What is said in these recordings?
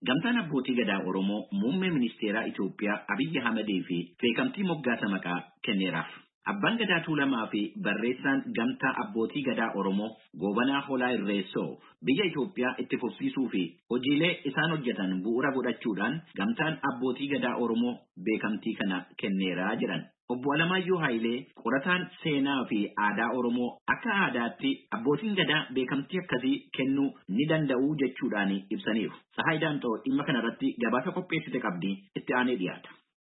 Gamtaan abbootii gadaa Oromoo muummee ministeeraa Itoophiyaa Abiyyi Ahmedii fi beekamtii moggaasa maqaa kenneeraaf. Abbaan gadaa Tuulamaa fi barreessaan gamtaa abbootii gadaa Oromoo Goobanaa Hoolaa Irreessoo biyya Itoophiyaa itti fufsiisuu fi hojiilee isaan hojjetan bu'uura godhachuudhaan gamtaan abbootii gadaa Oromoo beekamtii kana kenneeraa jedhan. Obbo Alamaayyoo Haayilee qorataan seenaa fi aadaa Oromoo akka aadaatti abbootiin gadaa beekamtii akkasii kennuu ni danda'u jechuudhaan ibsaniiru. Sahaayidaan Xoo dhimma kanarratti gabaasa qopheessite qabdi itti aanee dhiyaata.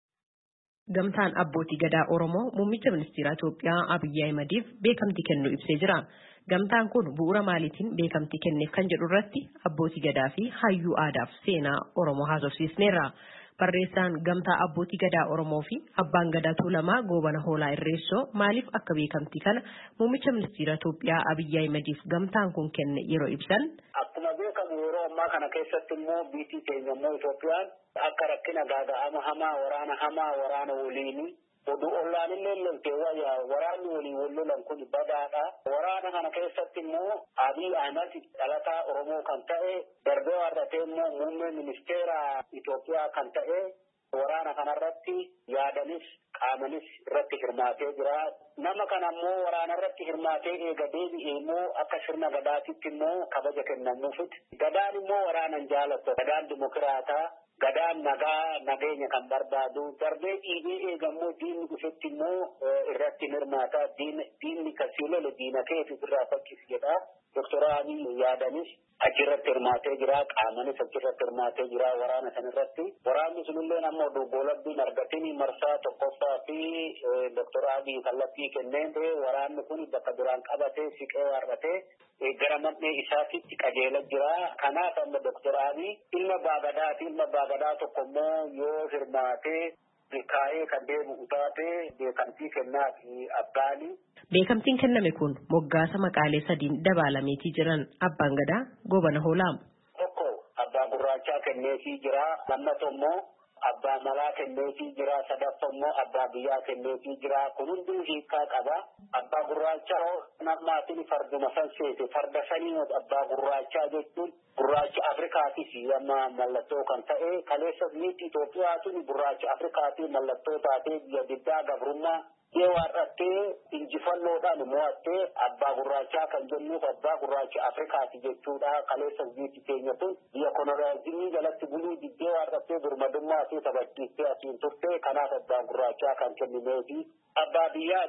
Gamtaan abbootii gadaa Oromoo muummicha ministeera Itoophiyaa Abiyyi Ahmediif beekamtii kennuu ibsee jira. Gamtaan kun bu'uura maaliitiin beekamtii kenneef kan jedhu irratti abbootii gadaa fi hayyuu aadaaf seenaa Oromoo haasofsiisneerra. Barreessaan gamtaa abbootii gadaa Oromoo fi abbaan gadaa Tuulamaa Goobana Hoolaa Irreessoo maaliif akka beekamtii kana muummicha ministeera Itoophiyaa Abiyyi Ahmediif gamtaan kun kenne yeroo ibsan. Akkuma beekamu yeroo ammaa kana keessatti immoo biyyi keenya immoo Itoophiyaan akka rakkina gaaga'ama hamaa waraana waliini oduu ollaan illee loltee waraanni waliin wal lolan kun badaadha. Waraana kana keessatti immoo Abiyyi Ahmed dhalataa Oromoo kan ta'e darbee warratee immoo muummee ministeera Itoophiyaa kan ta'e waraana kanarratti yaadanis qaamanis irratti hirmaatee jira. Nama kana immoo waraana irratti hirmaatee eega deebi'ee immoo akka sirna gadaatitti immoo kabaja kennamuufit. Gadaan immoo waraanan jaalatu. Gadaan dimokiraataa. Gadaan nageenya kan barbaadu darbee dhiibee eegammoo diinni dhufetti immoo irratti hirmaata diinni kasiilole diina keetu irraa fakkis jedha. Doktor Abiy yaadanis achirratti hirmaatee jira qaamanis achirratti hirmaatee jira waraana sanirratti. Waraanni sunillee amma dogoolabbiin argatini marsaa tokkoffaa fi Doktor Abiy kallattii kenneen waraanni kun bakka duraan qabatee siqee warratee gara mandhee isaatitti qajeela jira. Kanaaf amma Doktor Abiy ilma baagadaa tokko immoo yoo hirmaatee kaa'ee kan deebi'u taate beekamtii kennaa fi abbaani. Beekamtiin kenname kun moggaasa maqaalee sadiin dabalameetii jiran abbaan gadaa Goobana Hoolaa. Tokko abbaa gurraachaa kenneefii jira. Lammaffaa immoo abbaa malaa kenneefii jira. Sadaffaa immoo abbaa biyyaa kenneefii jira. Kun hunduu hiikaa qaba. Abbaa gurraachaa namaatiin farduma san seete farda sanii abbaa gurraachaa jechuun gurraacha Afrikaatis amma mallattoo kan ta'e kaleessa biyyi Itoophiyaa tuni gurraacha Afrikaatii mallattoo taatee biyya diddaa gabrummaa yoo warrattee injifannoodhaan mo'attee abbaa gurraachaa kan jennuuf abbaa gurraacha Afrikaati jechuudha. Kaleessa biyyi keenya kun biyya koloniyaalizimii jalatti buluu diddee warrattee birmadummaa fi taphachiistee asiin turte kanaaf abbaa gurraachaa kan kennineefi. Abbaa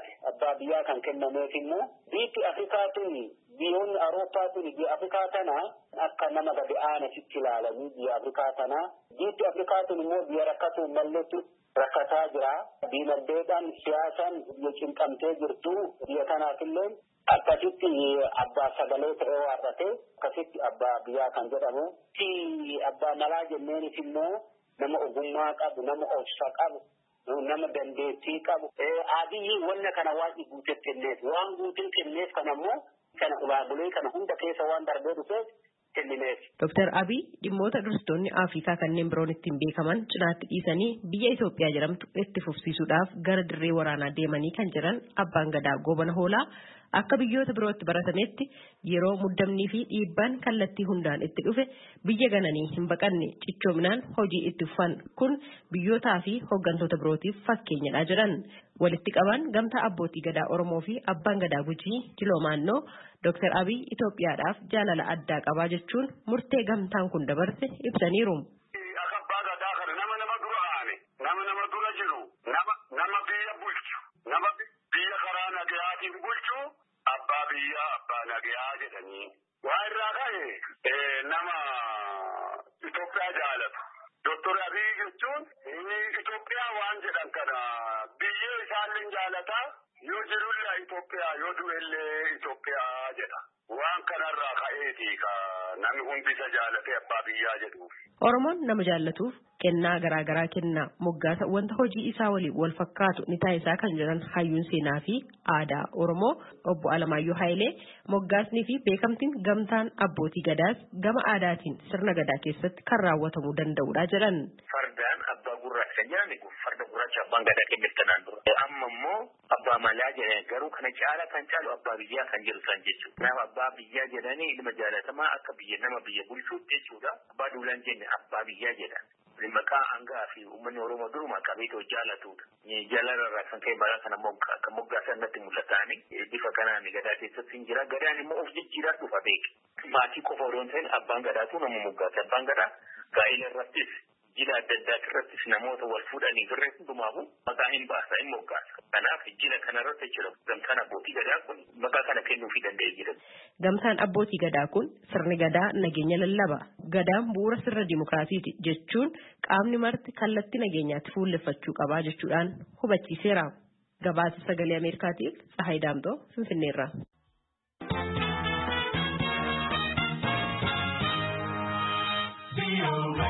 biyyaa kan kennameef immoo biyyi Afrikaa tuni biyyoonni Awurooppaa tuni biyya Afrikaa tana akka nama gadi aanasitti ilaalanii biyya Afrikaa tana biyyi Afrikaa tuni immoo biyya rakkatu malleetu rakkataa jira. Diinagdeedhaan siyaasaan biyya cinqamtee jirtu biyya kanaafillee akkasitti abbaa sagalee ta'ee warratee akkasitti abbaa biyyaa kan jedhamu. Abbaa malaa jenneenis immoo nama ogummaa qabu nama obsa qabu. Nama dandeettii qabu. Abiyyi wanna kana waan guutee kenneef waan guutee kenneef kana immoo kana ulaagulee kana hunda keessa waan darbee dhufeef kennineef. Dr. Abiy dhimmoota dursitoonni Afrikaa kanneen biroon ittiin beekaman cinaatti dhiisanii biyya Itoophiyaa jedhamtu itti fufsiisuudhaaf gara dirree waraanaa deemanii kan jiran abbaan gadaa Goobana Hoolaa akka biyyoota birootti baratametti yeroo muddamnii fi dhiibbaan kallattii hundaan itti dhufe biyya gananii hin baqanne cichoominaan hojii itti fufan kun biyyootaa fi hooggantoota birootiif fakkeenyadha jedhan. Walitti qaban gamtaa abbootii gadaa Oromoo fi abbaan gadaa Gujii Jiloomaannoo Dr. Abiy Itoophiyaadhaaf jaalala addaa qabaa jechuun murtee gamtaan kun dabarse ibsaniiru. Abbaa gadaa kana nama dura aane nama dura jiru nama biyya bulchu nama biyya karaa nagayaatiin bulchu abbaa biyyaa abbaa nagayaa jedhanii waa irraa ka'e nama Itoophiyaa jaalatu. Dr. Abiy jechuun Itoophiyaa waan jedhan kana biyyee isaallee jaalataa yoo jirullee Itoophiyaa yoo du'ellee Itoophiyaa jedha. Waan kanarraa ka'eeti namni hundi isa jaalatee abbaa biyyaa jedhuuf. Oromoon nama jaallatuuf kennaa garaagaraa kenna moggaasa wanta hojii isaa waliin wal fakkaatu ni taasisaa kan jiran hayyuun seenaa fi aadaa Oromoo obbo Alamaayyoo Haayilee moggaasnii fi beekamtiin gamtaan abbootii gadaas gama aadaatiin sirna gadaa keessatti kan raawwatamuu danda'udha jedhan. Fardaan abbaa gurraacha jedhani kun farda gurraacha abbaan gadaa kenneef kanaan dura. Amma immoo abbaa malaa jedhanii garuu kana caala kan caalu abbaa biyyaa kan jiru san jechuudha. Kanaaf abbaa biyyaa jedhanii ilma jaalatamaa akka nama biyya bulchuutti jechuudha. Abbaa duulaan jenne abbaa biyyaa jedha. Maqaa hangaa fi uummanni Oromoo duruma qabeetoo jaalatudha. Jaalarraa kan ka'e maqaa kana kan moggaasan natti mul'ataani bifa kanaan gadaa keessatti hin jira. Gadaan immoo of jijjiiraa dhufa beeka. Maatii qofa odoo hin ta'in abbaan gadaatu nama moggaasa. Abbaan gadaa gaa'ela irrattis jila adda addaa irrattis namoota wal fuudhanii firree hundumaafu maqaa hin baasa hin moggaasa. Kanaaf jila kanarratti jira gamtaan abbootii gadaa kun maqaa kana kennuufii danda'ee jira. Gamtaan abbootii gadaa kun sirni gadaa nageenya lallaba. Gadaan bu'uura sirna dimokiraasiiti jechuun qaamni marti kallattii nageenyaatti fuulleffachuu qabaa jechuudhaan hubachiiseera. Gabaasa sagalee Ameerikaatiif Tsahaay Daamtoo Finfinneerraa.